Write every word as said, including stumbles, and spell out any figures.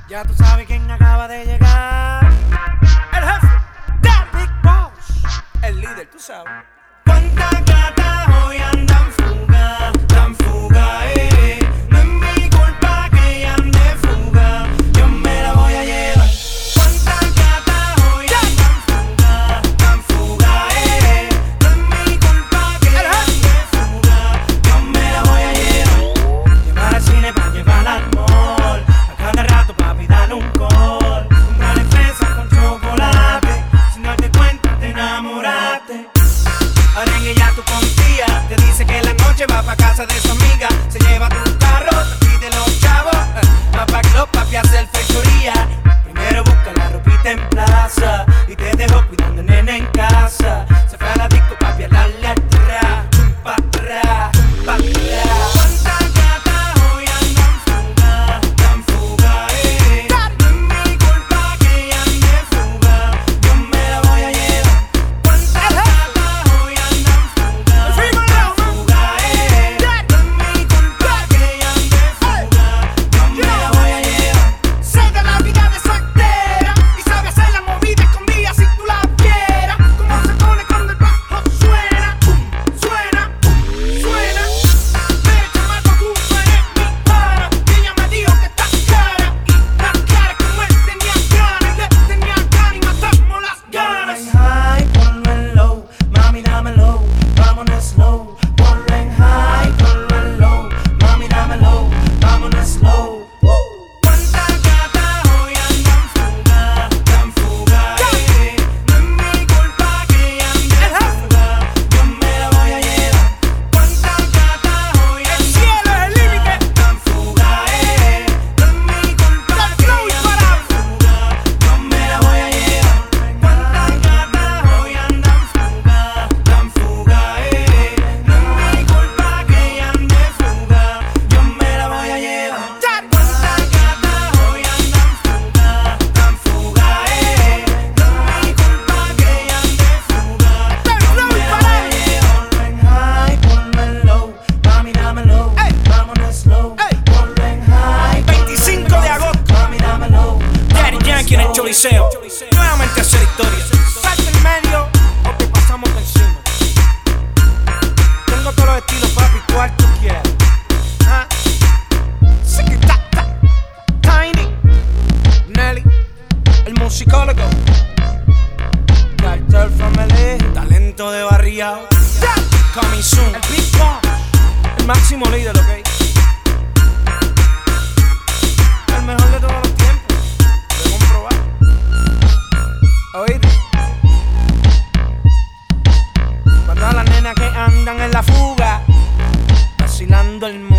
Ya tú sabes quién acaba de llegar. El jefe, The Big Boss, el líder, tú sabes. ¿Cuántas gatas hoy andan fuga? Tan fuga, eh. No es mi culpa que ella ande fuga. Yo me la voy a llevar. ¿Cuántas gatas hoy andan fuga? Tan fuga, eh. No es mi culpa que ella ande fuga. Yo me la voy a llevar. Llevar al cine pa' llevar al mall. A cada rato papi dale un call. Comprarle fresas con chocolate. Sin darte cuenta te enamoraste. Ahora en ella tú confías. Te dice que la noche va pa' casa de su amiga. Se lleva tu carro, te pide los chavos. eh, Va pa' club, papi a hacer fechoría. Primero busca la ropita en plaza y te dejó cuidando nena en casa. Se fue a la disco, papi, a darle atrás. Pa' atrás, pa' atrás. ¿Cuántas gatas hoy andan fuga? Tan fuga, eh. No es mi culpa que ella ande fuga. Yo me la voy a llevar. ¿Cuántas gatas hoy andan fuga? Tan fuga, eh. No es mi culpa que ella ande fuga. Yo me la voy a llevar. Sé de la vida de soltera y sabe hacer la movida escondida si tú la vieras. Como se pone cuando el bajo suena, pum, suena, pum, suena. Ve, chamaco, tú no eres mi pana. Y ella me dijo que estás cara y las claras como él tenía ganas. Le tenía ganas y matamos las ganas. High, ponlo en low, mami dámelo, vámonos slow. Ponlo en high, ponlo en low, mami dámelo, vámonos slow. ¿Cuántas gatas hoy andan fuga? Tan fuga, eh. No es mi culpa que ella ande fuga. Yo me la voy a llevar. ¿Cuántas gatas hoy andan fuga? El cielo es el límite. Tan fuga, eh. No es mi culpa que ella ande fuga. Yo me la voy a llevar. ¿Cuántas gatas hoy andan fuga? Tan fuga, eh. No es mi culpa que ella ande fuga. Yo me la voy a llevar. ¿Cuántas gatas hoy andan fuga? Tan fuga, eh. No es mi culpa que ella ande fuga. Yo me la voy a llevar. Ponlo en high, ponlo en low, mami dámelo, vámonos slow. Ponlo en high, veinticinco de agosto, mami dámelo. Daddy Yankee en el Choliseo. Nuevamente a hacer historia. Salta en medio o te pasamos por encima. Tengo todos los estilos, papi, ¿cuál tú quieres? ¿Ah? Tata, Tiny, Nelly, el musicólogo, Cartel from L A, talento de barriado, coming soon, el Big Boss, el máximo líder, ok. El mejor de todos los tiempos, lo he comprobado. Oíste. Para todas las nenas que andan en la fuga, vacilando el mundo.